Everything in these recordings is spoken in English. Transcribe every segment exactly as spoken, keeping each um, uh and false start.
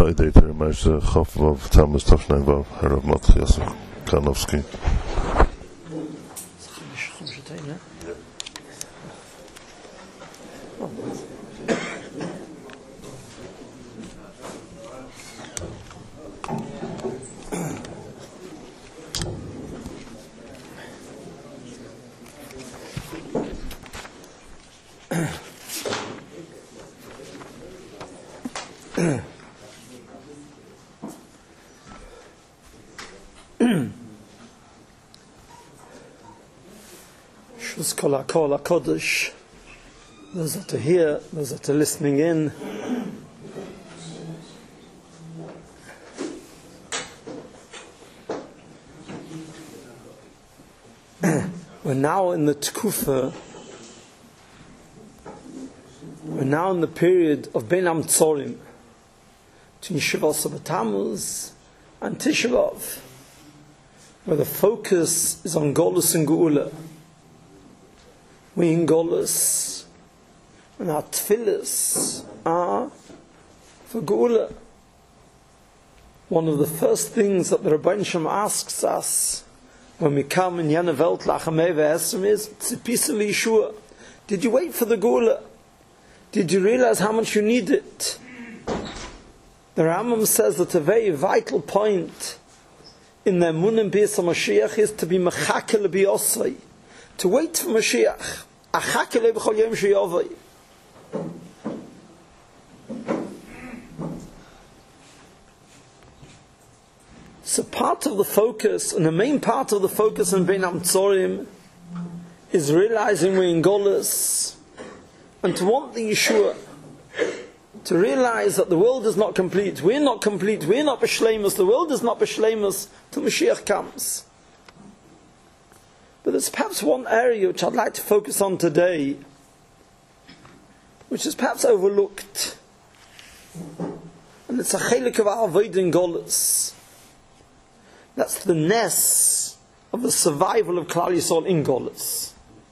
Taidater, Meister Chafvav, Thomas Tafshneinvav, Herav Matchias Karnowski. Shus kol hakol hakodesh. Those that are here, those that are listening in. We're now in the Tkufa. We're now in the period of Bein Hametzorim, between Shavuos Tammuz and Tisha B'Av, where the focus is on Golus and Geula. We in Golus, and our tefillas are for Geula. One of the first things that the Rebbeinu Shem asks us when we come in Yana Welt Lachamei Ve'esrim is Tzipisa Yeshua. Did you wait for the Geula? Did you realize how much you need it? The Rambam says that a very vital point in the Emunah B'Yis HaMashiach is to be mechakel b'yosai, to wait for Mashiach. Achakel b'chol yom sheyovai. So part of the focus, and the main part of the focus in Bein Hametzorim, is realizing we're in Golus, and to want the Yeshua, to realize that the world is not complete, we're not complete, we're not b'shleimus, the world is not b'shleimus till Mashiach comes. But there's perhaps one area which I'd like to focus on today, which is perhaps overlooked, and it's a chelik of our avodah in Golus. That's the ness of the survival of Klal Yisrael in Golus.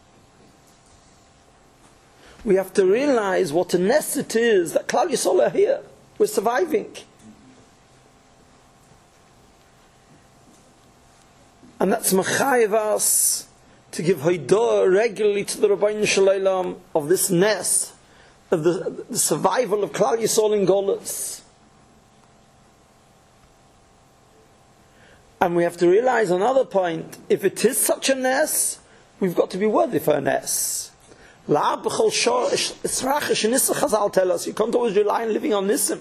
We have to realize what a ness it is that Klal Yisrael are here. We're surviving. And that's mechayev us to give hoidah regularly to the Rebbeinu Shalom of this ness, of the, the survival of Klal Yisrael in Golus. And we have to realize another point, if it is such a ness, we've got to be worthy for a ness. La b'chol shor israchish nissa Chazal tell us, you can't always rely on living on nissim.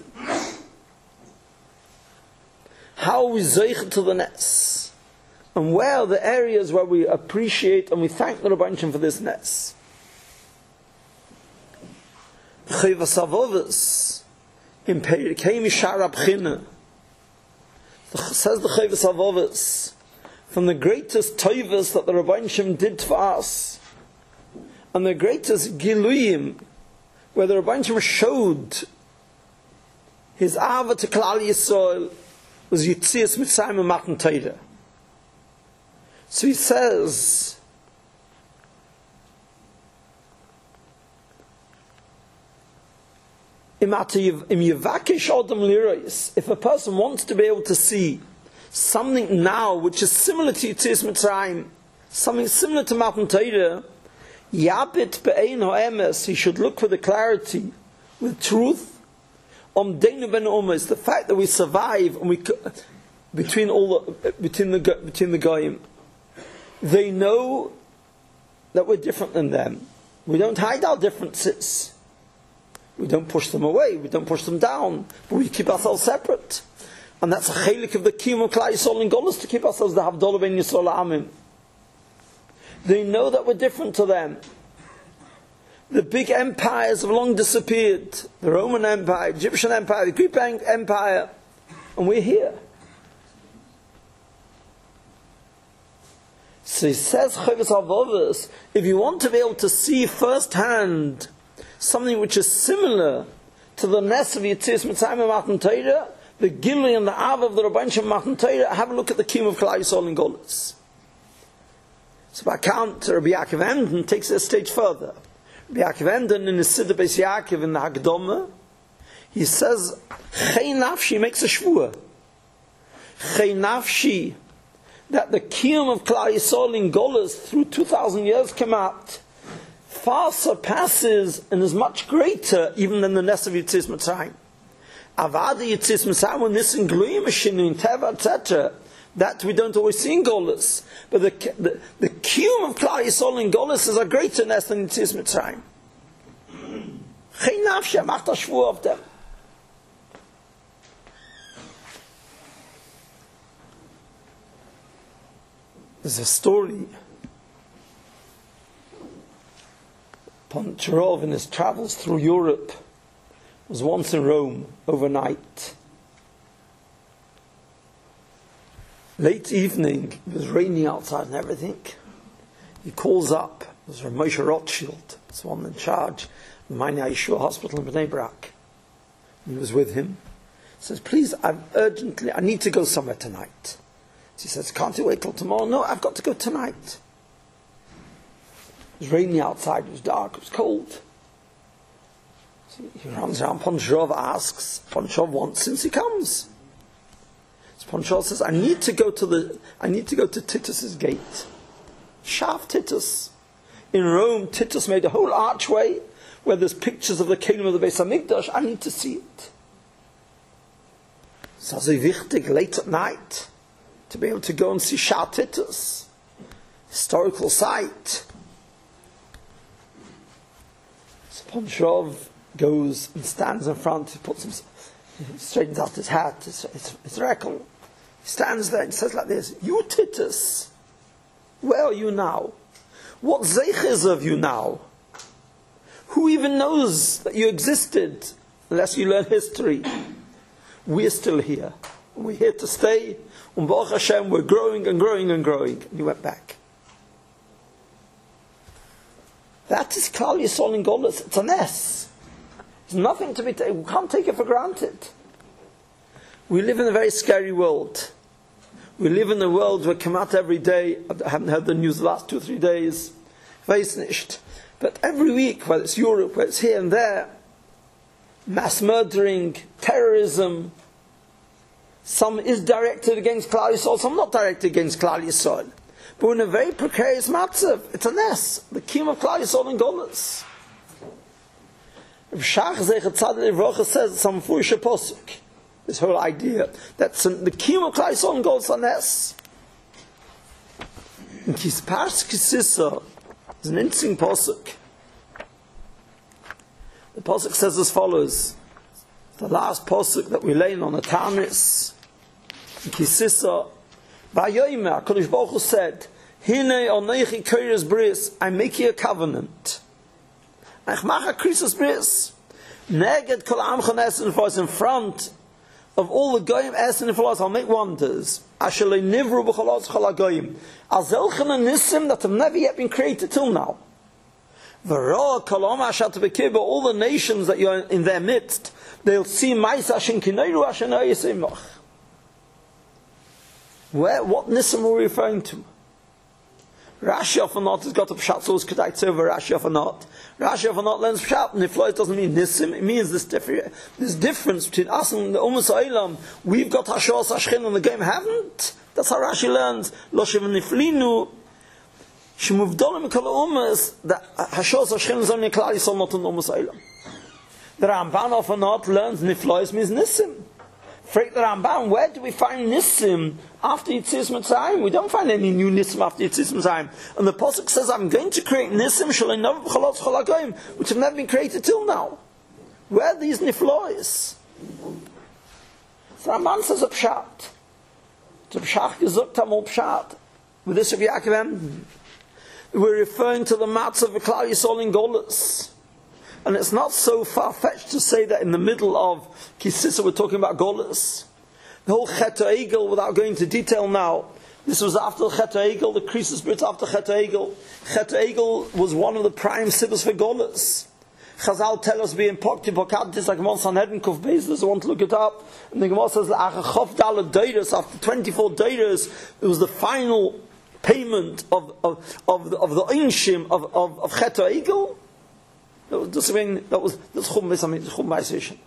How are we zeich to the ness? And where are the areas where we appreciate and we thank the Rebbeinu Shem for this ness? Chayvas Avovos in Perikei Mishar Abchina, says the Chayvas Avovos, from the greatest toivas that the Rebbeinu Shem did for us, and the greatest giluyim, where the Rebbeinu Shem showed his ava to Klal Yisrael, was Yitzias Mitzrayim and Matan Torah. So he says, if a person wants to be able to see something now which is similar to Yitzias Mitzrayim, something similar to Matan Torah, Yabit be'ein ha'emes, he should look for the clarity, with truth, om deinu ben umas, the fact that we survive and we between all the, between the between the goyim, they know that we're different than them. We don't hide our differences. We don't push them away. We don't push them down. But we keep ourselves separate, and that's a chelik of the kiyum of Klal Yisrael in Golus, to keep ourselves the havdalah ben Yisrael Amim. They know that we're different to them. The big empires have long disappeared. The Roman Empire, Egyptian Empire, the Greek Empire, and we're here. So he says, Chayvas Avovos, if you want to be able to see firsthand something which is similar to the ness of Yitzias Mitzrayim and Matan Torah, the Gilui and the Av of the Rebbeinu Shem Matan Torah, have a look at the Kiyum of Klal Yisrael in Golus. So by count, Rabbi Yaakov Emden takes it a stage further. Rabbi Yaakov Emden in his Siddur Beis Yaakov in the Hakdama, He says, Chei Nafshi makes a shvur. Chei Nafshi, that the kiyum of Klal Yisrael in Golus through two thousand years came out, far surpasses and is much greater even than the Ness of Yetzias Mitzrayim. Avada Yetzias Mitzrayim, when this in Gluyim, Shinui, Teva, et cetera, that we don't always see in Golus. But the, the, the kiyum of Klal Yisrael in Golus is a greater Ness than Yetzias Mitzrayim. Chei Nafshi, macht a shvur of them. There's a story. Poncharov in his travels through Europe was once in Rome overnight. Late evening, it was raining outside and everything. He calls up, it was Moshe Rothschild, it's one in charge of Maine Yeshua Hospital in Bnei Brak. He was with him. He says, please, I'm urgently, I need to go somewhere tonight. He says, can't you wait till tomorrow? No, I've got to go tonight. It was raining outside, it was dark, it was cold. So he runs around, Poncharov asks, Poncharov wants since he comes. So Poncharov says, I need to go to the, I need to go to Titus's gate. Shav Titus. In Rome, Titus made a whole archway where there's pictures of the kingdom of the Beis HaMikdash. I need to see it. So it's wichtig, late at night, to be able to go and see Shav Titus, historical site. So Poncharov goes and stands in front, he puts himself, he straightens out his hat, his, his, his reckon. He stands there and says like this, you Titus, where are you now? What zeich is of you now? Who even knows that you existed unless you learn history? We're still here. We're here to stay. And Baruch Hashem, we're growing and growing and growing. And he went back. That is Klal Yisrael in Golus. It's a mess. It's nothing to be taken. We can't take it for granted. We live in a very scary world. We live in a world where come out every day. I haven't heard the news the last two or three days. Weiß nicht. But every week, whether it's Europe, whether it's here and there, mass murdering, terrorism. Some is directed against Klal Yisrael, some not directed against Klal Yisrael. But we're in a very precarious matzav. It's a ness. The kiyum of Klal Yisrael in Golus. Rav Shach Zecher Tzaddik Livrocha says some furisha posuk. This whole idea that the kiyum of Klal Yisrael in Golus is a ness. In Kispars Kisisa is an interesting posuk. The posuk says as follows. The last posuk that we lay on the Tanis, Kisisa, Vayoymer, HaKadosh Baruch Hu said, Hine onechi koyres bris, I make you a covenant. Ich mache krisis bris, neged kol amcha nesen for us in front of all the goyim esen for us, I'll make wonders. Asher le nivru b'cholos chol hagoyim. Al zelchen and nisim that have never yet been created till now. V'roa kol om asher tebekir, all the nations that you're in their midst, they'll see Maisa Shin Kineiru Asher No Yisimach. Where, what Nisim are we referring to? Rashi Ofanot has got a Pshat, so it's Kedai over Rashi Ofanot. Rashi Ofanot learns Pshat, and Niflois doesn't mean Nisim, it means this, differ- this difference between us and the Umas Oilam. We've got Hashos Hashchin and the game haven't. That's how Rashi learns. Lo Shiv Niflinu, Shemuvdolim Kol Umas, that Hashos Hashchin is only Klal Yisrael, not an Umas Oilam. The Ramban often not learns Niflois means Nisim. Frag the Ramban, where do we find Nisim after Yetzias Mitzrayim? We don't find any new Nisim after Yetzias Mitzrayim. And the Pasuk says, I'm going to create Nisim Shalei Cholot Chol HaGoyim, which have never been created till now. Where are these Niflois? The Ramban says a Pshat. The Pshat gesucht amol Pshat. With this of Yaakov, we're referring to the Matzah of Klal Yisrael in Golus. And it's not so far-fetched to say that in the middle of Kisisa we're talking about Golus. The whole Chet HaEgel, without going into detail now, this was after Chet HaEgel, the Krisis Brit after Chet HaEgel. Chet HaEgel was one of the prime sibbos for Golus. Chazal tell us being Pokti Pokadis, like Gemara Sanhedrin Kuf Beis, there's one to look it up. And the Gemara says, Chof Dalet Deiros, after twenty-four Deiros, it was the final payment of, of, of, the, of the Einshim of, of, of Chet HaEgel. That was that was that's Chum Beis Hamikdash, Chum Beis Rishon.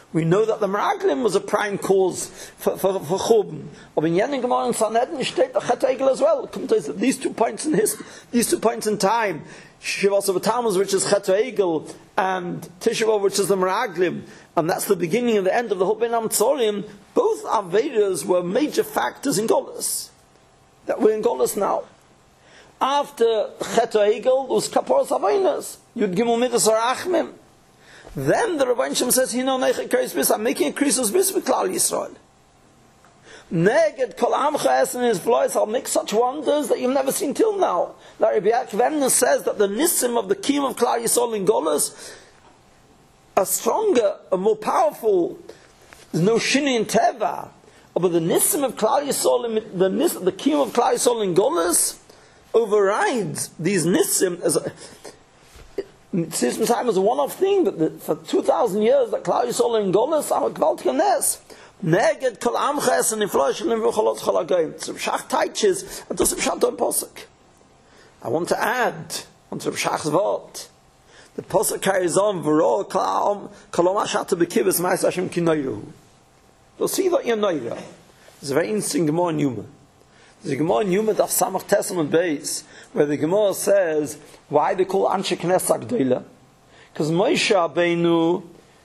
We know that the Meraglim was a prime cause for, for, for Churban. But in Yenin Gemara and Sanhedrin steht the Chet Egel as well. These two points in his, these two points in time, Shivas of Tammuz, which is Chet Egel, and Tisha B'Av, which is the Meraglim, and that's the beginning and the end of the whole Ben Amitzorim. Both Avedas were major factors in Golus. That we're in Golus now. After Chet Egel, there was Kaporos Avainas. Yud Gimel Midas Arachmim. Then the Rebbeinu Shem says, "Hino neichek kreis bis." I'm making a krisos bis with Klal Yisrael. Neged kol amcha es in his voice. I'll make such wonders that you've never seen till now. Like Rabbi Yaakov says that the nisim of the kiyum of Klal Yisrael in Golus are stronger, are more powerful. There's no shini in teva, but the nisim of Klal Yisrael, the nis, the kiyum of Klal Yisrael in Golus overrides these nisim as a. Tzis Mitzrayim was a one-off thing, but the, for two thousand years, that Klal Yisrael in Golus are a gewaltige nes. Neged kol amcha es and nifloy shlim v'cholot chol hagoyim. So Shach teaches, and does Pshat on Posuk. I want to add, onto Shach's vort, the Posuk carries on, v'ro kolom ashata b'kibbutz ma'is Hashem ki noiru. You'll see that you're noira. There's a very interesting Gemara in Yuma. There's a Gemara in Yuma daf Samach Testament base, where the Gemara says, why they call Anshe Knesset Gdoila? Because Moshe Rabbeinu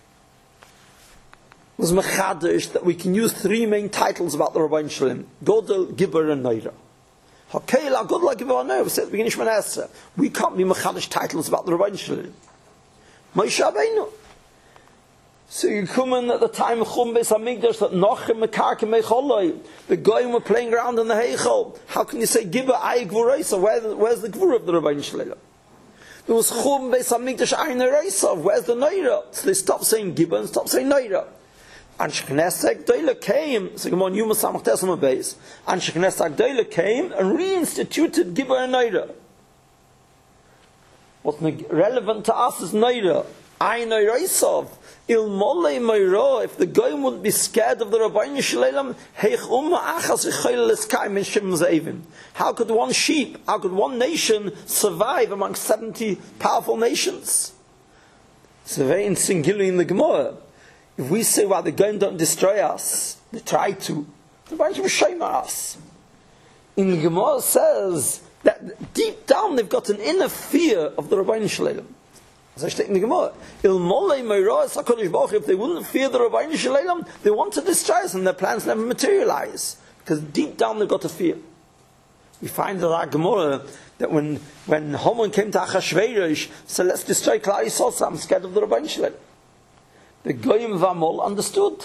was mechadish that we can use three main titles about the Rebbeinu Shalom: Godel, Gibber, and Noira. Hakeila, Godel, Gibber, and Noira. We said at the beginning of Shemana Esrei, we can't be mechadish titles about the Rebbeinu Shalom. Moshe Rabbeinu. So you come in at the time of Chum Beis Hamikdash that Nochem Mekarke Mecholoi, the Goyim were playing around in the Heichal. How can you say Gibber Ay Gvureisa? Where, where's the Gvur of the Rebbeinu Shalom? There was Chum Beis Hamikdash Ay Nereisa. Where's the Neira? So they stopped saying Gibber and stopped saying Neira. And Sheknesek Doila came, so come on, Yuma Samach Testament base. And Sheknesek Doila came and reinstituted Gibber and Neira. What's relevant to us is Neira. Ay Nereisa. Ilmolei Meiro, if the Goyim wouldn't be scared of the Rebbeinu Shalom, heich umma achas v'choyle l'skayim in Shem Zevim. How could one sheep, how could one nation survive among seventy powerful nations? It's a very singular in the Gemara. If we say, well, the Goyim don't destroy us, they try to, the Rebbeinu Shalom shame us. In the Gemara says that deep down they've got an inner fear of the Rebbeinu Shalom. As I state in the Gemara, if they wouldn't fear the Rebbeinu Shalom, they want to destroy us and their plans never materialize. Because deep down they've got a fear. We find in our Gemara that when, when Haman came to Achashverosh, so let's destroy Klal Yisrael, so I'm scared of the Rebbeinu Shalom. The Goyim Vamol understood.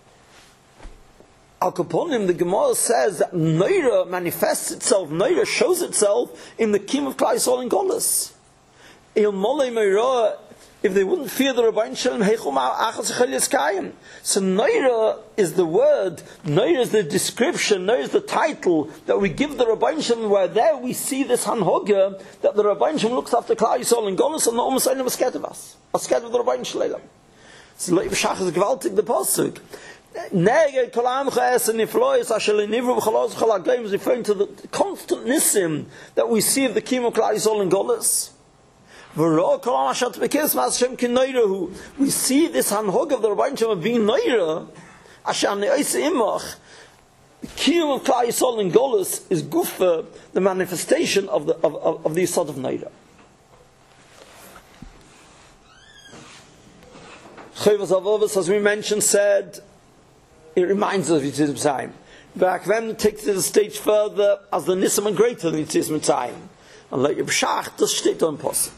Al Kaponim, the Gemara says that Neira manifests itself, Neira shows itself in the Kim of Klal Yisrael in Golus. If they wouldn't fear the Rebbeinu Shalom, so Neira is the word, Neira is the description, Neira is the title that we give the Rebbeinu Shalom, where there we see this hanhoga that the Rebbeinu Shalom looks after Klal Yisrael and Golus, and the Umm Yisrael are scared of us, are scared of the Rebbeinu Shalom. So Leib Shach is gewaltig the pasuk. Neged kol amcha es niflois asher nivru b'chalos b'chol hagoyim is referring to the constant nisim that we see of the Kiyum of Klal Yisrael and Golus. We see this hanhog of the Rebbeinu Shalom of being Neira. The Kiyum of Klal Yisrael and Golus is Gufa, the manifestation of the of, of, of the sort of Neira. Chovos HaLevavos, as we mentioned, said it reminds us of Yetzias Mitzrayim. Back then, takes it a stage further as the Nisim and greater than Yetzias Mitzrayim. And like Yibshach, das steht on Posuk.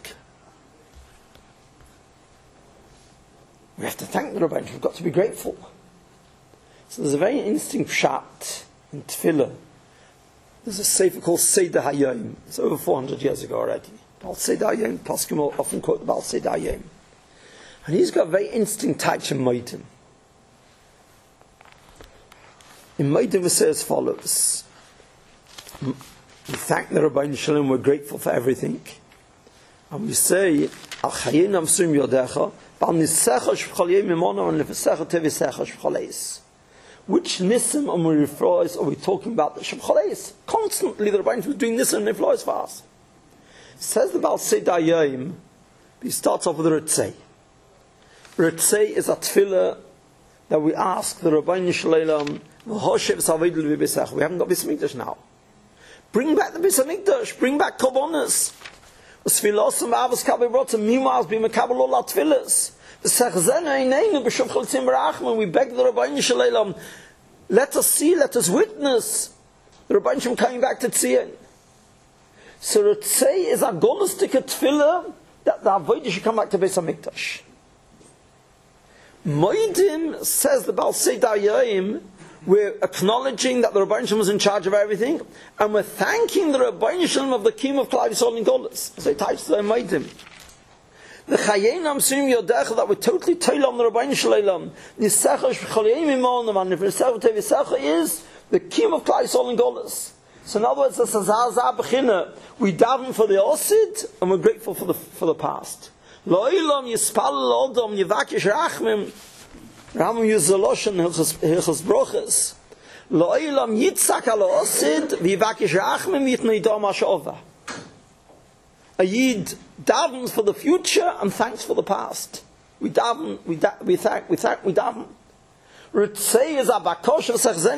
We have to thank the Rebbeinu. We've got to be grateful. So there's a very interesting pshat in Tefillah. There's a sefer called Seder Hayom. It's over four hundred years ago already. Baal Seder Hayom. Poskim often quote the Baal Seder Hayom. And he's got a very interesting touch in Maitim. In Maitim we say as follows. We thank the Rebbeinu Shalom. We're grateful for everything. And we say, Al Chayin Amsum Yodecha. Which nisim are we referring? Are we talking about the Shemchaleis? Constantly the Rebbeinu was doing nisim and niflois for us. It says the Baal Seder Hayom, he starts off with a Ritzei. Ritzei is a tefillah that we ask the Rabbeinu Shalom, we haven't got Beis Hamikdash now. Bring back the Beis Hamikdash, bring back Korbanos. Meanwhile, be mekabel all tefillas. We beg the Rabbeinu Shalom, let us see, let us witness the Rabbeinu Shalom coming back to Tzion. So Ritzei is a golistic tefillah that the Avodah should come back to Beis Hamikdash. Moedim, says the Baal Seder Yoim, we're acknowledging that the Rabbeinu Shalom was in charge of everything, and we're thanking the Rabbeinu Shalom of the Kiyum of Klal Yisrael in Golus. So he types to them, Moedim. The Chayena Amsurim Yodecha, that we're totally toil on the Rabbeinu Shalom. Nisecha Shchaliyim Imonam, and Nisecha Tevisecha is the Kiyum of Klal Yisrael in Golus. So in other words, the Sazazah Bechina, we daven for the Osid, and we're grateful for the for the past. Lo'ilam Yispal Odom Yivakish Rachmim, Ramam Yuzaloshan Hilchas Brochas. Lo'ilam Yitzak Al Osid Yivakish Rachmim Yitnei Dom Ashova. A Yid davens for the future and thanks for the past. We daven, we da, we thank, we thank, we daven. Ritzei is a bakosha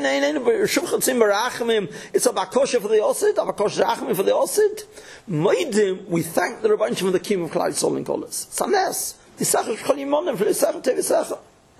it's a bakosha for the Osid, a bakosha rachmim for the Osid. Moedim, we thank the Rabbeinu Shalom for the Kiyum of Klal Yisrael in Golus. Sanes, Tisach Shchalimonim for Tisach Tevisecha.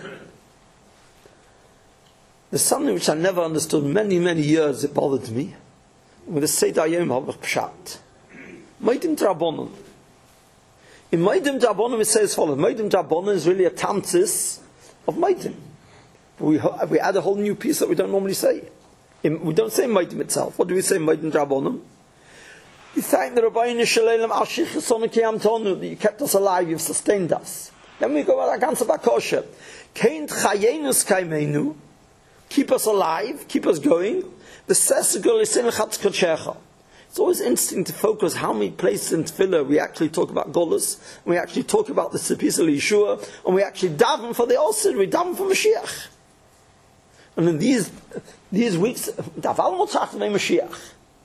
There's something which I never understood. Many, many years it bothered me. With the Seder Yom Havach Pshat. Moedim Drabonim. In Moedim Drabonim it says as follows. Moedim Drabonim is really a tamtis of Moedim. We, we add a whole new piece that we don't normally say. We don't say Moedim itself. What do we say Moedim Drabonim? We thank the Rabbeinu Shalom Al Shichasonu Kiyam Tonu that you kept us alive, you've sustained us. Then we go at Ganze Bakosha. Kein Chayenus Kaimenu, keep us alive, keep us going. The Sesegul Isin Chatz Kodshecha. It's always interesting to focus how many places in Tefillah we actually talk about Golus, and we actually talk about the Tzipis of Yeshua, and we actually daven for the Osid, we daven for Mashiach. And in these these weeks, daval motzach to Mashiach.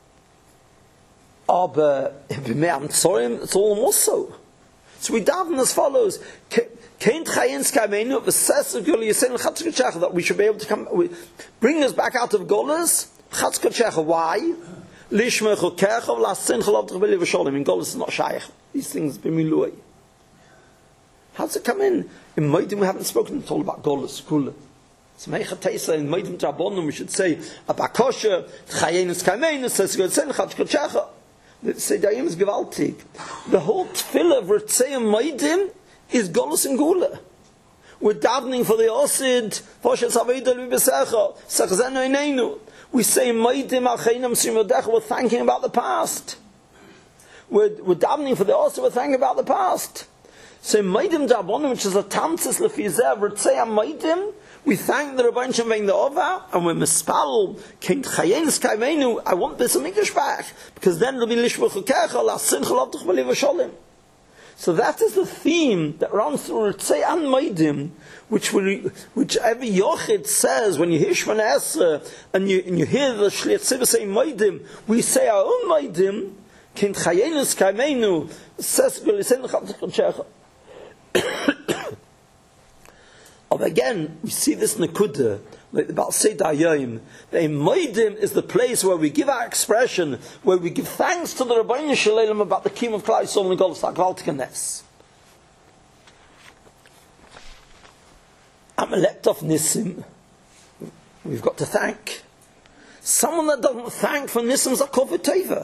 Aber b'me'am tzorim, it's all more so. So we daven as follows: Kein Chayins Kaimenu v'Sesed Gul Yisrael Chatz Kodshecha, that we should be able to come, bring us back out of Golus. Chatz Kodshecha, why? Lishmech Ukecha v'Lasin Chalav T'Chbeli V'Sholem. In Golus is not shaykh. These things b'milui. How does it come in? In Moedim we haven't spoken at all about Golus Kula. So Meicha Teisa in Moedim Drabonim we should say Abakosha Chayenus Kaimenu says Gotzen Chatz Kodshecha. The Seidayim is gewaltig. The whole tefillah of Ritzei and Moedim is Golus and Gula. We're davening for the Osid. Poshes Haveidah L'Bisecha Sechzenu Ineinu. We say Moedim Acheinam Simodech. We're thanking about the past. We're, we're davening for the Osid. We're thanking about the past. So Moedim Drabonim, which is a tamtzis lefizeh Ritzei and Moedim, we thank the Rabbeinu Shalom the Ova, and we're mispal King Chayenis Kaimenu. I want this Hamikdash back, because then it'll be Lishmach Ukecha Lasin Chalav T'Chbeli V'Sholem. So that is the theme that runs through Ritzei and Moedim, which we, which every Yochid says when you hear Shemona Esrei and you and you hear the Shliach Tzibah say Moedim, we say our own Moedim. King Chayenis Kaimenu says Golisin Chalav But again, we see this Nekuda, like about Seder Yom. The Moedim is the place where we give our expression, where we give thanks to the Rabbeinu Shalom about the Kiyum of Klal Yisrael and Golus HaGvaltikanes. Amalek of Nisim, we've got to thank. Someone that doesn't thank for Nisim is a Kofet Teva.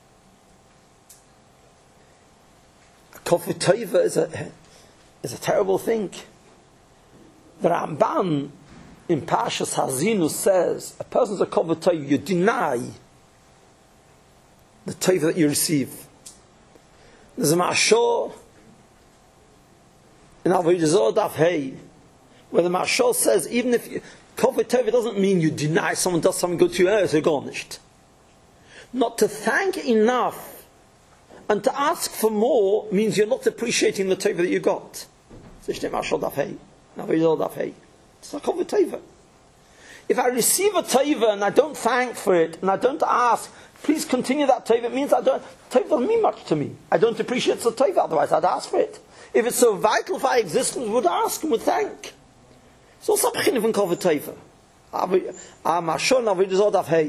A Kofet Teva is a, is a terrible thing. The Ramban in Parshas Hazinu says a person's a Kofet Teva, you deny the Teva that you receive. There's a Mashor in Avodah Zarah Daf Hey, where the Mashor says even if you, Kofet Teva doesn't mean you deny someone does something good to you, it's garnished. Not to thank enough and to ask for more means you're not appreciating the Teva that you got. It's not Mashor Daf Hey. It's not called a teva. If I receive a teva and I don't thank for it and I don't ask, please continue that teva, it means I don't. Teva doesn't mean much to me. I don't appreciate the teva. Otherwise, I'd ask for it. If it's so vital for our existence, we would ask and would thank. So ist ein Beginn von Koffer Teifer. Aber, aber schon, aber das auch auf Hey.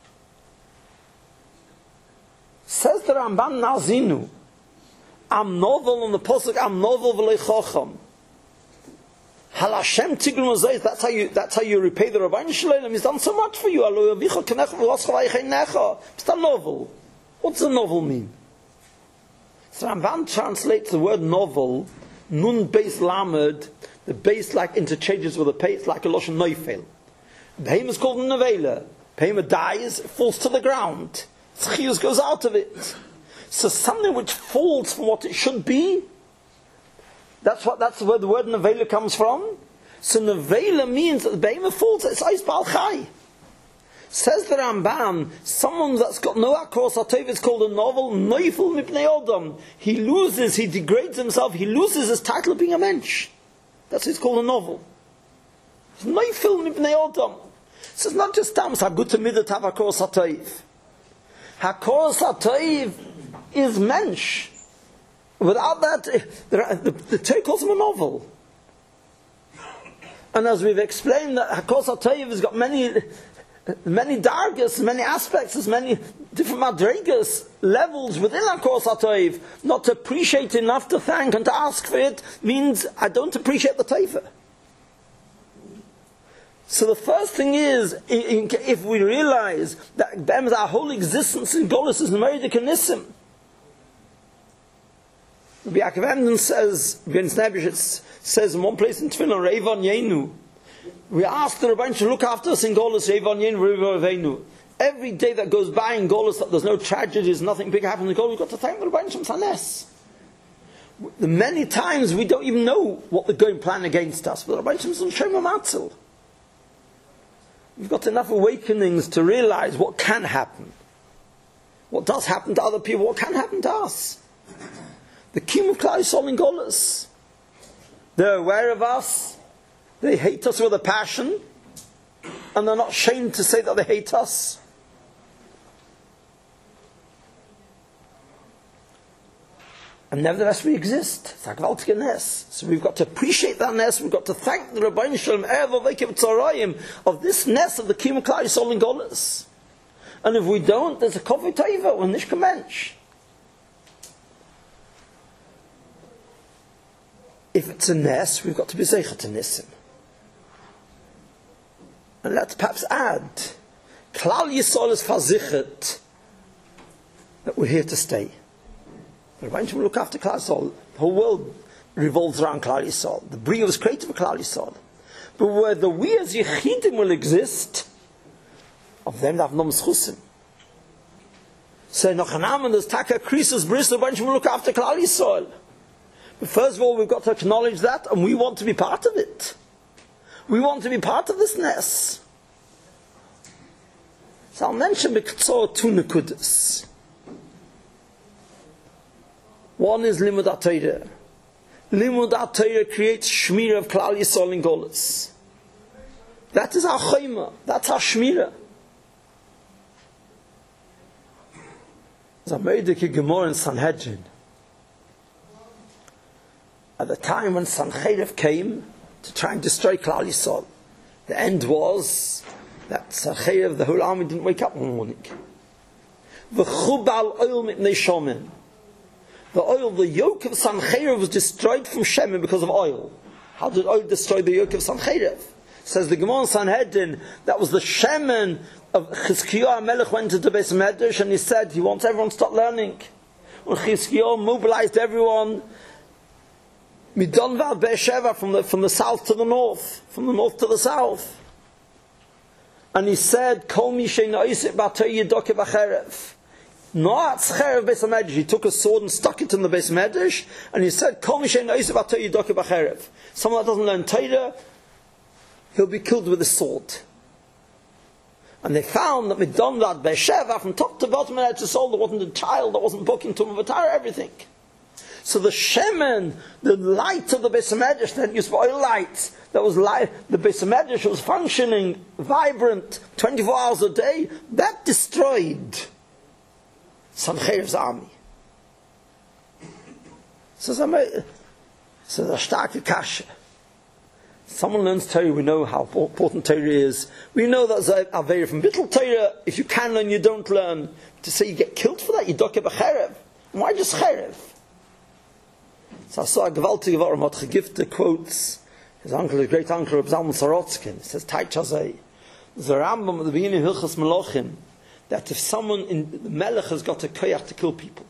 Says the Ramban Nazinu, Am novel on the Posuk, Am novel v'lei chocham. Hal Hashem tigul mozayis, that's how you, that's how you repay the Rabbeinu Shalom. He's done so much for you. Alo yavicha kenecha v'los chavai cheinecha. It's a novel. What's the novel mean? So Ramban translates the word novel, nun beis lamed, the base like interchanges with a pay, it's like a lashon neufel. The behemoth is called a nevela. Behemoth dies, it falls to the ground. Tzchiyus goes out of it. So something which falls from what it should be, that's what that's where the word nevela comes from. So nevela means that the behemoth falls, it's Eis Baal Chai. Says the Rambam, someone that's got no akros atov is called a novel, neufel mipnei odom. He loses, he degrades himself, he loses his title of being a mensch. That's what it's called a novel. Neufel mipnei odom. So it's not just Tams, Hagut Midat have akros atov. Hakros atov is mensch. Without that, the, the, the Torah calls him a novel. And as we've explained, that Hakros atov has got many many dargas, many aspects, there's many different madrigas, levels within Hakros atov. Not to appreciate enough to thank and to ask for it means I don't appreciate the teifa. So the first thing is, if we realize that our whole existence in Golus is Nemerid Kenissim. Rabbi Yaakov Emden says, Rabbi Snebishitz says in one place in Tefillah, Reivon Yenu. We ask the Rabban to look after us in Golus, Reivon Yenu, Reivon Yenu. Every day that goes by in Golus, that there's no tragedies, nothing big happens in Golus, we've got to thank the Rabban Shem Sanes. Many times we don't even know what they're going to plan against us, but the Rabban Shem Sanes Shem Matzil. We've got enough awakenings to realize what can happen. What does happen to other people, what can happen to us. The Kim of Klal Yisrael in Golus. They're aware of us. They hate us with a passion. And they're not ashamed to say that they hate us. And nevertheless we exist. It's a gewaltige Nes. So we've got to appreciate that Nes. We've got to thank the Rabbeinu Shalom of this Nes of the Kim of Klal Yisrael in Golus. And if we don't, there's a Kofei Teiva when Nish Kemensch. If it's a Nes, we've got to be Zeicha to Nissim. And let's perhaps add, Klal Yisrael is Fazichet, that we're here to stay. The Rebbeinu will look after Klal Yisrael. The whole world revolves around Klal Yisrael. The Bria was created for Klal Yisrael. But whether we as Yechidim will exist, of them they have no Meschusim. So Nochanam and there's Taka Krisus Bris, the Rebbeinu will look after Klal Yisrael. But first of all, we've got to acknowledge that, and we want to be part of it. We want to be part of this Nes. So I'll mention B'Ktzor two Nekudas. One is Limud HaTorah. Limud HaTorah creates Shmira of Klal Yisrael in Golus. That is our Chayma. That's our Shmira. There's a Meidike Gemara in Sanhedrin. At the time when Sancheriv came to try and destroy Klal Yisrael, the end was that Sancheriv, the whole army, didn't wake up one morning. V'chubal oil mitnei shomen. The oil, the yoke of Sancheriv was destroyed from Shemen because of oil. How did oil destroy the yoke of Sancheriv? Says the Gemara in Sanhedrin, that was the Shemen of Chizkiyahu HaMelech went to the Beis Medrash and he said he wants everyone to start learning. When Chizkiyahu mobilized everyone, Midonva Be'esheva, from the from the south to the north, from the north to the south, and he said, "Kol mi she'eino oseh b'Torah yidoke b'cherev." Not cherev Beis Medrash. He took a sword and stuck it in the Beis Medrash, and he said, "Kol mi she'eino oseh b'Torah yidoke b'cherev." Someone that doesn't learn Torah, he'll be killed with a sword. And they found that Midonva Be'esheva, from top to bottom, and to soul, there wasn't a child, there wasn't book in Tumah V'Torah, everything. So the Shemen, the light of the Beis Medrash, that used for oil lights, that was light, the Beis Medrash was functioning, vibrant, twenty-four hours a day, that destroyed Sancheriv's army. So there's a starke Kasha. Someone learns Torah, we know how important Torah is. We know that's Avera from Bittul Torah. If you can learn, you don't learn. To say you get killed for that, you doke b'cherev. Why just cherev? So I saw a Gewaltige Wort Ramot Gifte quotes his uncle, his great uncle, Reb Zalman Sorotzkin. He says, Tai Chazai, the Rambam at the beginning of Hilchas Melochim, that if someone in the Melech has got a koyach to kill people,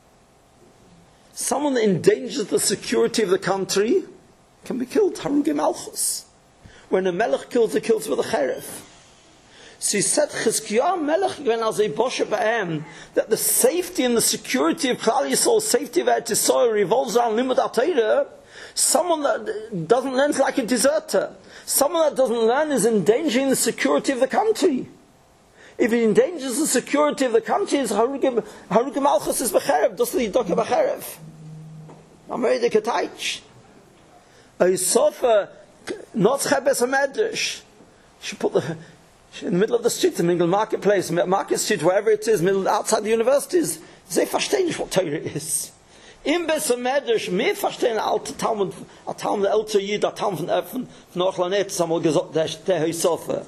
someone that endangers the security of the country can be killed. Haruge Malchus. When a Melech kills, he kills with a cheref. So he said, Chizkiah Melech when as a Boshe Ba'em, that the safety and the security of Klal Yisrael, safety of Eretz Yisrael revolves around Limud HaTorah. Someone that doesn't learn is like a deserter. Someone that doesn't learn is endangering the security of the country. If he endangers the security of the country, is Haruge Malchus is B'cherev, Dosli Yidoke B'cherev. Amerei de Ketaich. A sofa, not Chebes HaMedrash. She put the, in the middle of the street, the middle marketplace, market street, wherever it is, middle, outside the universities. They verstehen nicht what Torah is. In Bes HaMedrash, mehr verstehen alte Talmud, a Talmud, der ältere Jid, a Talmud von von Ochlanet, einmal gesagt, der, der Sofa.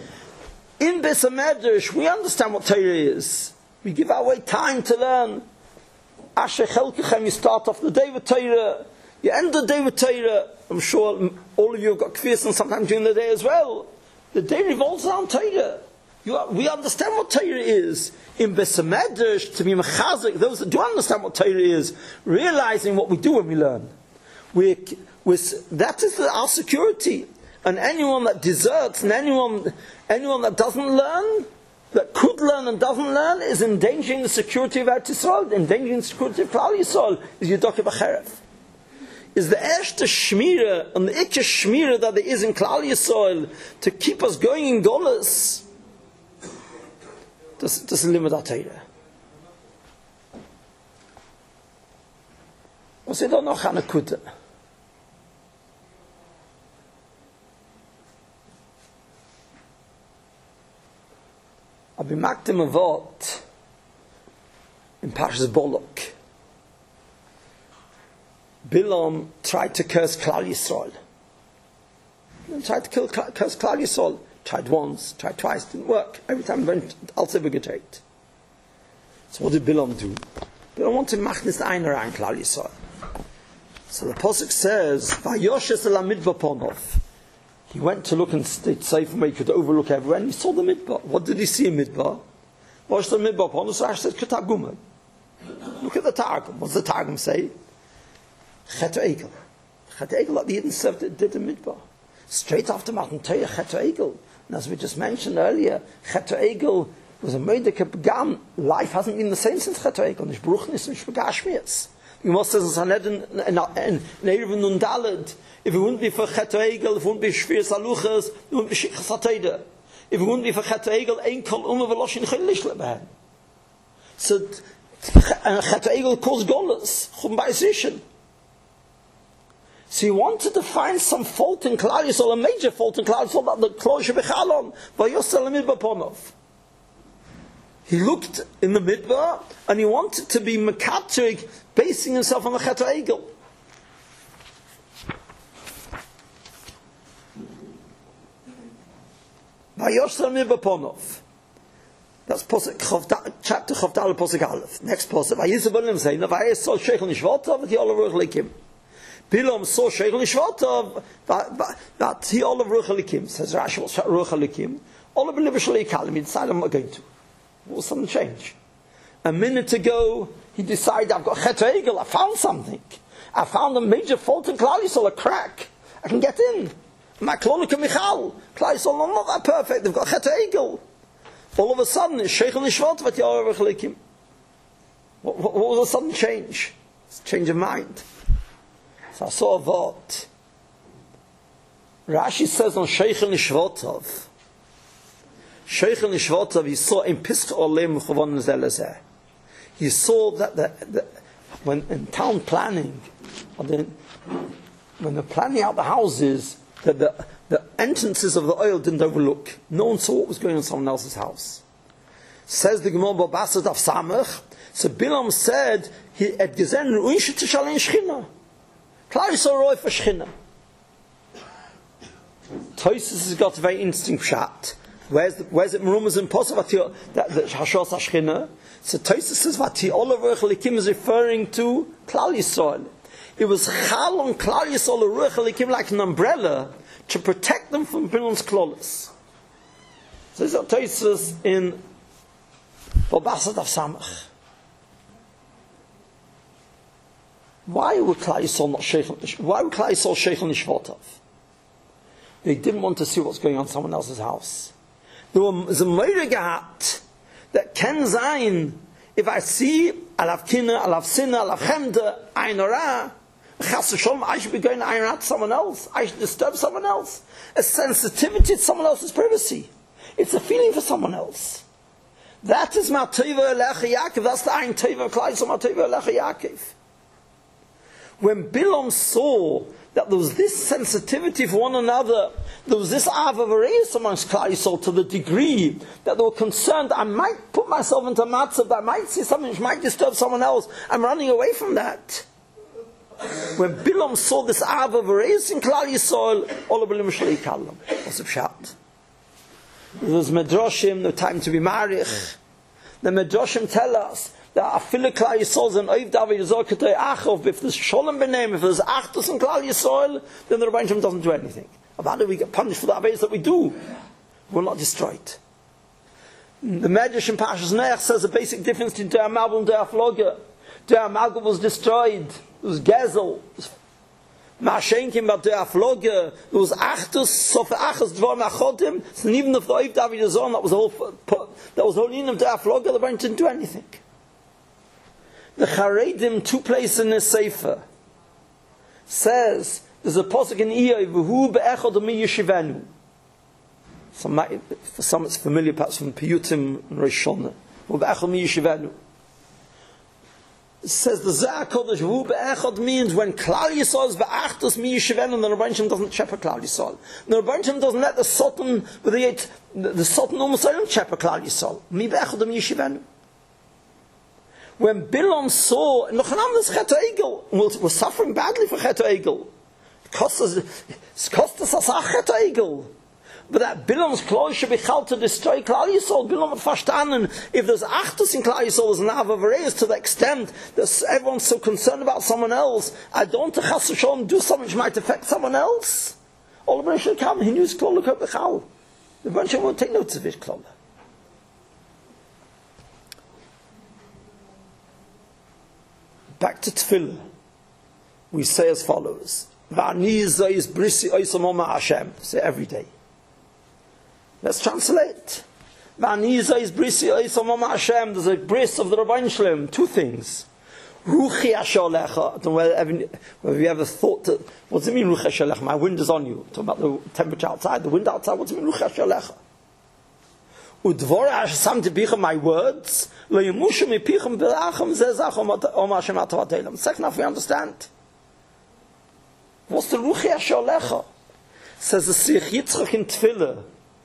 In Bes HaMedrash, we understand what Torah is. We give our way time to learn. Asher Chelkechem, you start off the day with Torah, you end the day with Torah. I'm sure all of you have got kvias and sometimes during the day as well. The day revolves around Torah. You are, we understand what Torah is. In Bes HaMedrash, to be mechazik, those that do understand what Torah is, realizing what we do when we learn. We, we, that is the, our security. And anyone that deserts, and anyone, anyone that doesn't learn, that could learn and doesn't learn, is endangering the security of Eretz Yisrael, endangering the security of Klal Yisrael, is Yidoke B'cherev. Is the erste Shmira and the ikke Shmira that there is in Klal Yisrael to keep us going in Golas. Das, das ist Limud HaTorah. Was ist da noch eine Kutte? Aber ich mag dem ein Wort in Parshas Bolok. Bilam tried to curse Klal Yisrael. He tried to kill, curse Klal Yisrael. Tried once, tried twice, didn't work. Every time he went, also vegetate. So what did Bilam do? Bilam wanted to machnis ein rein Klal Yisrael. So the Pasuk says, Vayoshes el ha-midbar ponov. He went to look and stay safe where he could overlook everywhere, and he saw the midbar. What did he see in midbar? Vayoshes el ha-midbar ponov, so Rashi says, Ketaguma. Look at the Targum. What does the Targum say? Chet Egel. Chet Egel, like the Yidden served, did in midbar. Straight after Matan Torah, Chet Egel. And as we just mentioned earlier, Chet Egel was a Moedeke Pagam. Life hasn't been the same since Chet Egel. Nicht Bruchnis, nicht Begashmias. You must say, in Erev Nun Daled, if it wouldn't be for Chet Egel, if it wouldn't be Shvir Saluchas, it wouldn't be Shichas HaTorah. If it wouldn't be for Chet Egel, Ein Kol Ume Veloshin Chilish Leben. So, Chet Egel caused Golas, Chum Ba'isrishin. So he wanted to find some fault in Klal Yisrael, a major fault in Klal Yisrael, that the closure b'chalon, vayosel ha-midbar ponov. He looked in the midbar, and he wanted to be mekatrig, basing himself on the Chet Egel. Vayosel ha-midbar ponov. That's Posek, chapter Chavdal, Posek Aleph. Next Posek, Vayisrael b'nim saying, Vayisrael sheichel nishvotov, v'ti olav ruch likim. Bilam saw Sheichel Nishvatov, that he all of Ruach Elikim, says Rashi, what's Ruach Elikim? All of Liv Shalei Kalim, he decided I'm not going to. What was sudden change? A minute ago, he decided I've got Chet Egel, I found something. I found a major fault in Klal Yisrael, a crack. I can get in. My Klonika Michal, Klal Yisrael are not that perfect, they've got Chet Egel. All of a sudden, it's Sheichel Nishvatov, at Ruach Elikim. What was a sudden change? It's a change of mind. So I saw a vote. Rashi says on Sheichel Nishvotov, Sheichel Nishvotov, he saw in Piska Olim Chavon Zelazeh. He saw that the, the, when in town planning, when they're planning out the houses, that the, the entrances of the oil didn't overlook. No one saw what was going on in someone else's house. Says the Gemara Babasat of Samach. So Bilam said he had gesehen Uinshe Tishalin Shchina. Klal Yisrael roi for Shechina. Tosis has got a very instinct shot. Where's the, where's it Merumas impossible that the Hashos Hashchina? So Tosis says Vati Olav Ruach Elikim is referring to Klal Yisrael. It was Chal on Klal Yisrael Ruach Elikim like an umbrella to protect them from Bilam's Klolos. So this is Tosis in Babasat of Samach. Why would Klal Yisrael not Sheikh? Why would Klal Yisrael Sheikh on Nishvotov? They didn't want to see what's going on in someone else's house. There was a moira gehabt that Ken Zayin, if I see Alav Kina, Alav Sinna, Alav Chemda, Ein Ora, Chas V'Sholom, I should be going to Ein Ora to someone else. I should disturb someone else. A sensitivity to someone else's privacy. It's a feeling for someone else. That is Ma'teva Elecha Yaakov. That's the Ein Teva Klal Yisrael Ma'teva Elecha Yaakov. When Bilam saw that there was this sensitivity for one another, there was this Ava V'Reis amongst Klal Yisrael to the degree that they were concerned that I might put myself into a matzav, that I might see something which might disturb someone else. I'm running away from that. When Bilam saw this Ava V'Reis in Klal Yisrael, all of Bilam Shalei Kalam was a pshat. There was Medrashim, no time to be marich. The Medrashim tell us that Afile Klal Yisrael and Oiv David Yisrael Ketei Achov, if there's Sholem B'Neim, if there's Achdus in Klal Yisrael, then the Rebbeinu Shem doesn't do anything. How do we get punished for the Aveis that we do? We're not destroyed. The Medrash in Parshas Noach says the basic difference between Der Malbum and Der Afloga. Der Malbum was destroyed. It was Gezel. Ma'ashenkim but Der Afloga. There was Achdus, Sof Achas Dvar Machodim. So even if the Oiv David Yisrael, that was the whole, that was the whole in of Der Afloga, the Rebbeinu didn't do anything. The Charedim, two places in the Sefer, says there's a pasuk in Iyov, "V'hu be'echad mi yeshivenu." Some might, for some it's familiar, perhaps from Piyutim and Rosh Hashanah. "V'hu be'echad mi yeshivenu." It says the Zohar Kodesh, "V'hu be'echad" means when Klal Yisrael is be'achdus mi yeshivenu, and the Rebbeinu Shem doesn't shepherd Klal Yisrael. The Rebbeinu Shem doesn't let the Sotan, with the eight, the, the Sotan almost don't shepherd Klal Yisrael. Mi be'echad mi yeshivenu. When Bilam saw, Nochanam is Chet Egel, we're suffering badly for Chet Egel. It cost us, it cost us a Chet Egel. But that Bilam's clothes should be chal to destroy Klal Yisrael. Bilam had verstanden, if there's Achdus in Klal Yisrael, there's an Ava V'Reis to the extent that everyone's so concerned about someone else, I don't to Chas V'Sholom do something which might affect someone else. All the Rebbeinu should come, he knew his Klal L'kot B'chal. The Rebbeinu won't take notice of his Klal. Back to Tefillah, we say as follows: V'ani zayis brisi oisamoma Hashem. Say every day. Let's translate. V'ani zayis brisi oisamoma Hashem. There's a bris of the Rebbeinu Shalom. Two things. Ruchi ashalecha. I don't know whether, whether you ever thought that. What does it mean ruchi ashalecha? My wind is on you. Talking about the temperature outside, the wind outside. What does it mean ruchi ashalecha? Udvora Hashem to my words. Lo yemushu mipichem berachim zezach om Hashem atavatelam. Second half we understand. What's the ruchi ashalecha? Says the Sich Yitzchak in Tefillah.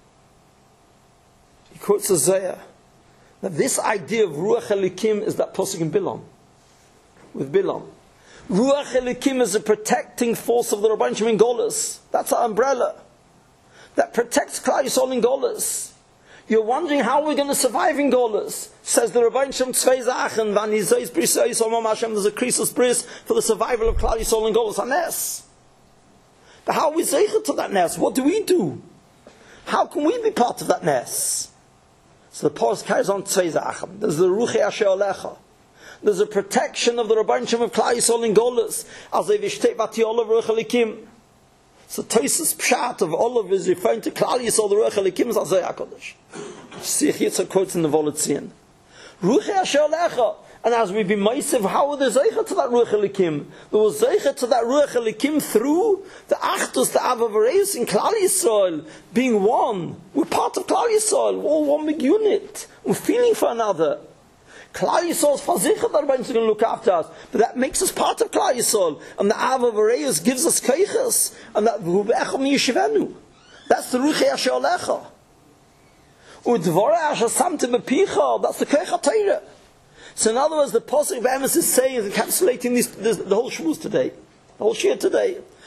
He quotes the Zohar that this idea of ruach elikim is that pasuk in Bilam. With Bilam, ruach elikim is a protecting force of the Rebbeinu Shem in Golus. That's our umbrella that protects Klal Yisrael in Golus. You're wondering how we're going to survive in Golus. Says the Rebbeinu Shem Tzvei Zachen, Van Yizayis Bris Yisrael Hashem, there's a Krisus Bris for the survival of Klal Yisrael in Golus, a Nes. But how are we zeicher to that Nes? What do we do? How can we be part of that Nes? So the Paul carries on Tzvei Zachen. There's the Ruchi Asher Alecha. There's a protection of the Rebbeinu Shem of Klal Yisrael in Golus. As they vishtei Vati Olav Ruach Elikim. So Tosis Pshat of Olav is referring to Klal Yisrael, the Ruach Elikim is Azay HaKodesh. See Yitzchak quotes in the Volotzian. Ruchi Asher Alecha. And as we be Meisev, how are they Zeicha to that Ruach Elikim? There was Zeicha to that Ruach Elikim through the Achdus, the Ava V'Reis in Klal Yisrael, being one. We're part of Klal Yisrael. We're all one big unit. We're feeling for another. Klal Yisrael is Fazicha that Rebbeinu is going to look after us, but that makes us part of Klal Yisrael, and the Ava V'Reis gives us Keiches, and that V'hu Be'echad Mi Yeshivenu. That's the Ruchi Asher Alecha. Udvora Asher Samte Bepicha. That's the Keich HaTorah. So in other words, the Pasuk of Emes is saying, is encapsulating this, this, the whole Shavuos today, the whole Shir today.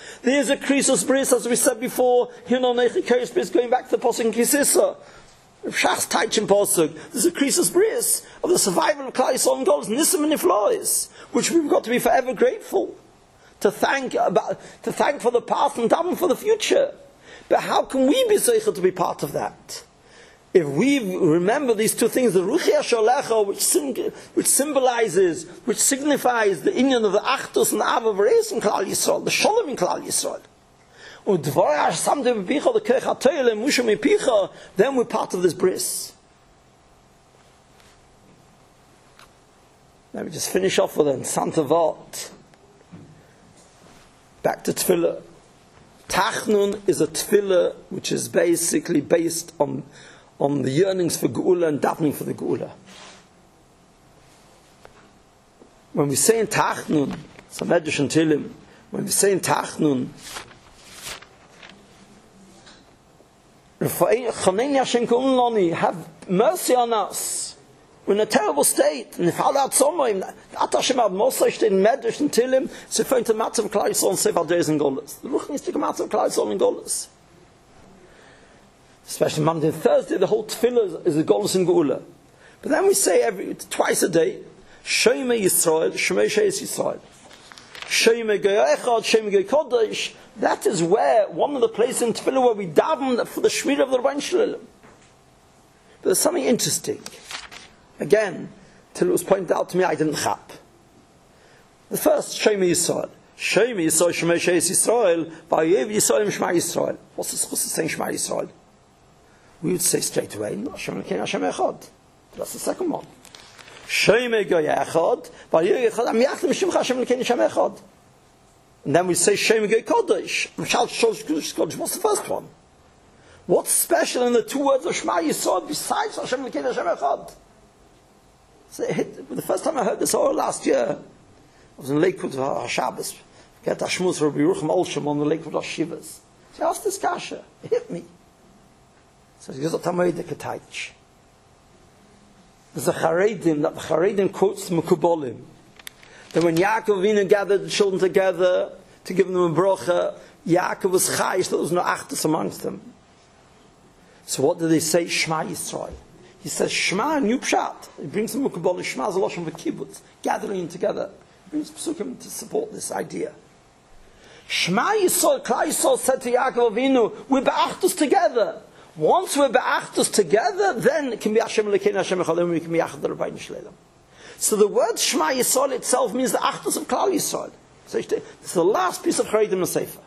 There's a krisos bris, as we said before, Hino Nechi Keres Bris, going back to the Posuk in Kisisa. Shach's Taichin Posuk. There's a krisos bris of the survival of Klal Yisrael and Golus, Nisim and Niflois, which we've got to be forever grateful. To thank about, to thank for the past and daven for the future. But how can we be zeicher to be part of that? If we remember these two things, the Ruchi HaSholecha, which, sim, which symbolizes, which signifies the inyan of the Achdus and the Ava V'reis in Klal Yisrael, the Shalom in Klal Yisrael, and Dvorah Samde V'picha, the Kech HaToyle, and Musha Mipicha, then we're part of this bris. Let me just finish off with a Santa Vort. Back to Tefillah. Tachnun is a Tefillah which is basically based on on the yearnings for Geula and davening for the Geula. When we say in Tachnun, it's a Medrash and Tilim, when we say in Tachnun, have mercy on us. We're in a terrible state. And if Allah Tzomim, At Hashem Ad Mosai steht in Medrash and Tilim, it's referring to Matzav Klal Yisrael and Sefer Deis and Golus. The Ruch needs to come Matzav Klal Yisrael and Golus. Especially Monday and Thursday, the whole tefillah is a Golus and Geula. But then we say every twice a day, Shemei Yisrael, Shemei Sheis Yisrael. Shemei Gei Echad, Shemei Gei Kodesh. That is where, one of the places in tefillah where we daven for the Shmira of the Rabban Shalom. But there's something interesting. Again, till it was pointed out to me, I didn't chap. The first, Shemei Yisrael. Shemei Yisrael, Shemei Sheis Yisrael, V'ayev Yisrael, Shema Yisrael. What's the schus of saying Shema Yisrael? We would say straight away, Hashem Elokeinu Hashem Echad. That's the second one. Shemei Gei Echad, V'ayev Echad, Am Yachdim Shimcha Hashem Elokeinu Hashem Echad. And then we say Shemei Gei Kodesh. What's the first one? What's special in the two words of Shema Yisrael besides Hashem Elokeinu Hashem Echad? So it hit, the first time I heard this all last year, I was in Lakewood HaShabbos. Get Hashmuz Rabbi Yerucham Olshem on the Lakewood HaShivas. So I asked this kasha. It hit me. So he goes, Otamei de Ketaich. There's a Charedim, that the Charedim quotes the Mekubolim. That when Yaakov Avinu gathered the children together to give them a brocha, Yaakov was chayish, there was no achdus amongst them. So what did they say? Shema Yisrael. He says Shema and Yupshat. He brings the Mekubolim. Shema is a loshon of kibbutz, gathering together. He brings Pesukim to support this idea. Shema Yisrael, Klal Yisrael said to Yaakov Avinu, we're be'achdus together. Once we're be'achdus together, then it can be Hashem Elokeinu Hashem Echad, and we can be Achad Rabbeinu Shleilam. So the word Shema Yisrael itself means the achdus of Klal Yisrael. So this is the last piece of Charedim and Sefer.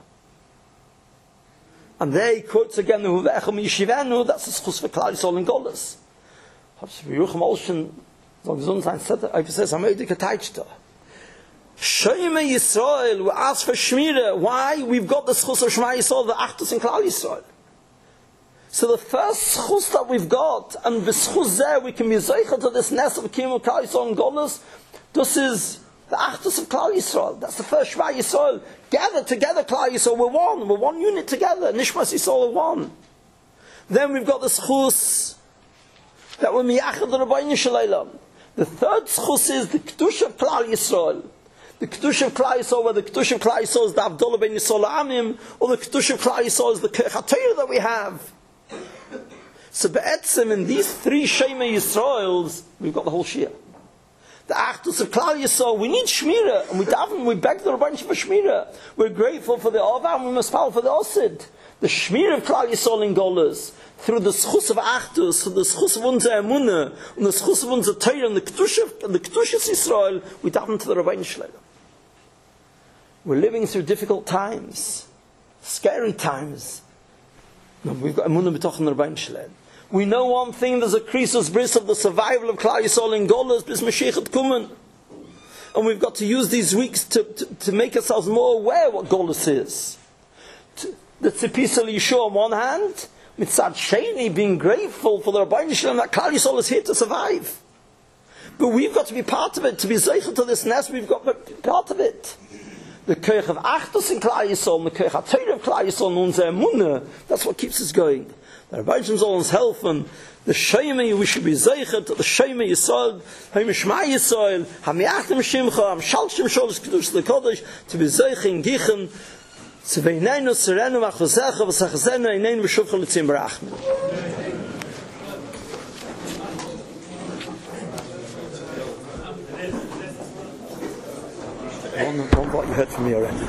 And there he quotes again the Huve'echam Yishivenu, that's the schus for Klal Yisrael and Golus. Yerucham Olshen, so Gesundsein said that, I says, I'm Eidike Teichta. Shemei Yisrael, we ask for Shmira. Why? We've got the schus of Shema Yisrael, the achdus in Klal Yisrael. So the first schus that we've got, and the schus there, we can be zeicher to this nest of Kiyum Klal Yisrael and Golus. This is the achdus of Klal Yisrael. That's the first Shema Yisrael. Gather together, Klal Yisrael. We're one. We're one unit together. Nishmas Yisrael are one. Then we've got the schus that we're miyachad the Rabbeinu Shalom. The third schus is the Kedush of Klal Yisrael. The Kedush of Klal Yisrael, where the Kedush of Klal Yisrael is the Avdolah ben Yisrael Amim, or the Kedush of Klal Yisrael is the Kechatayr that we have. So be'etzim, in these three Shemei Yisraels, we've got the whole Shia. The Achdus of Klal Yisrael, we need Shmira, and we daven, we beg the Rabban for Shmira. We're grateful for the Ava, and we must follow for the Osid. The Shmira of Klal Yisrael in Golus, through the schus of Achdus, through the schus of unser Emunah, and the schus of unser Torah, and the Kedush of the Kedush of Yisrael, we daven to the Rabban Shalom. We're living through difficult times, scary times. No, we've got Emunah b'tochen the Rabban Shalom. We know one thing, there's a krisos bris of the survival of Klal Yisrael in Golus, bis Mashiach Kumen. And we've got to use these weeks to, to, to make ourselves more aware what Golus is. To, the Tzipisa Yeshua on one hand, Mitzad Sheni, being grateful for the Rabban Shalom that Klal Yisrael is here to survive. But we've got to be part of it. To be zeicher to this nest, we've got to be part of it. The Koich of Achdus in Klal Yisrael, and the Koich HaTorah of Klal Yisrael, and unser Emunah, that's what keeps us going. The Rabbi Shalom soll uns helfen. The Shemei, we should be zeichet. The Shemei Yisrael, Haim Shema Yisrael, Ham Yachdim Shimcha, Ham Shalshim Sholos Kedush LeKodesh, to be zeich in Gichen, Tzveinenu serenu machvasecha v'sachasenu eineinu v'shuvcha l'tzim barachmin. One, one what you heard from me already.